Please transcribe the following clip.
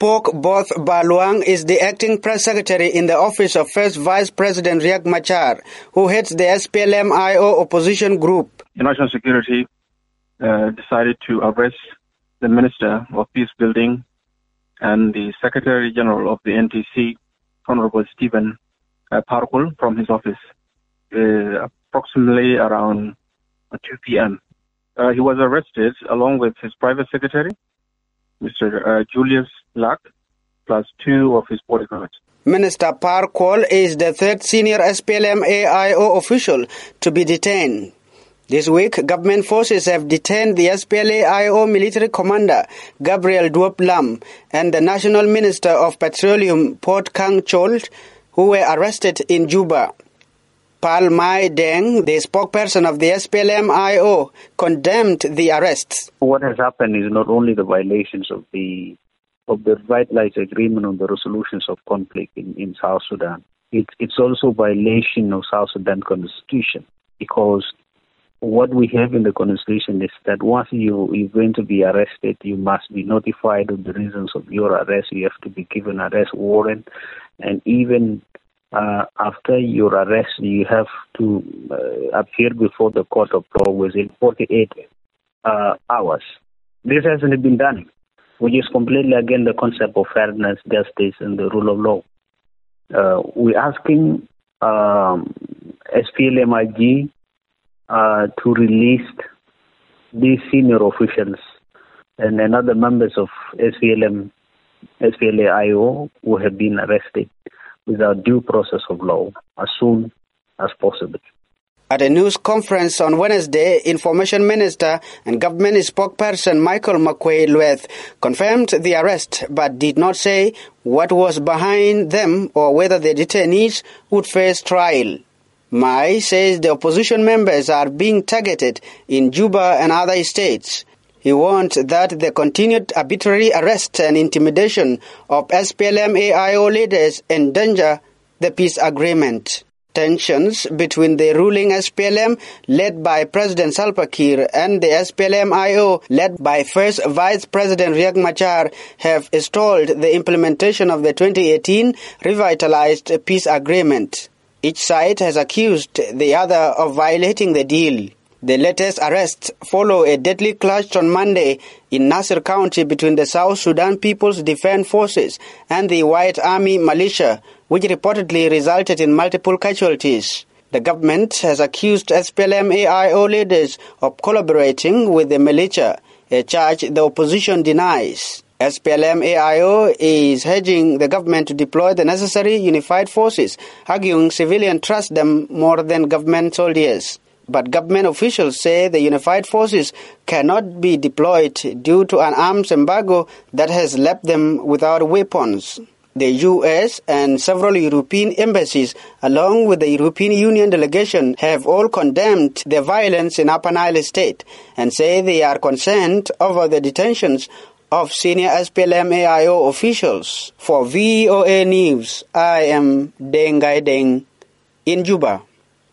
Pok Both Baluang is the acting press secretary in the office of First Vice President Riek Machar, who heads the SPLM-IO opposition group. The National Security decided to arrest the Minister of Peace Building and the Secretary General of the NTC, Honorable Stephen Parkul, from his office approximately around 2 p.m. He was arrested along with his private secretary, Mr. Julius Lack, plus 2 of his bodyguards. Minister Parkul is the third senior SPLM-AIO official to be detained. This week, government forces have detained the SPLA-IO military commander, Gabriel Duop Lam, and the National Minister of Petroleum, Port Kang Chol, who were arrested in Juba. Pal Mai Deng, the spokesperson of the SPLM-IO, condemned the arrests. What has happened is not only the violations of the revitalized agreement on the resolutions of conflict in South Sudan. It's also violation of South Sudan constitution, because what we have in the constitution is that once you're going to be arrested, you must be notified of the reasons of your arrest. You have to be given an arrest warrant, and even after your arrest, you have to appear before the court of law within 48 hours. This hasn't been done, which is completely against the concept of fairness, justice, and the rule of law. We're asking SPLMIG to release these senior officials and other members of SPLA-IO who have been arrested without due process of law as soon as possible. At a news conference on Wednesday, Information Minister and Government spokesperson Michael Makwei Lueth confirmed the arrest but did not say what was behind them or whether the detainees would face trial. Mai says the opposition members are being targeted in Juba and other states. He warned that the continued arbitrary arrest and intimidation of SPLM-AIO leaders endanger the peace agreement. Tensions between the ruling SPLM, led by President Salva Kiir, and the SPLM-IO, led by First Vice President Riek Machar, have stalled the implementation of the 2018 revitalized peace agreement. Each side has accused the other of violating the deal. The latest arrests follow a deadly clash on Monday in Nasser County between the South Sudan People's Defense Forces and the White Army militia, which reportedly resulted in multiple casualties. The government has accused SPLM-AIO leaders of collaborating with the militia, a charge the opposition denies. SPLM-AIO is urging the government to deploy the necessary unified forces, arguing civilians trust them more than government soldiers. But government officials say the unified forces cannot be deployed due to an arms embargo that has left them without weapons. The U.S. and several European embassies, along with the European Union delegation, have all condemned the violence in Upper Nile State and say they are concerned over the detentions of senior SPLM-AIO officials. For VOA News, I am Deng Gai Deng in Juba.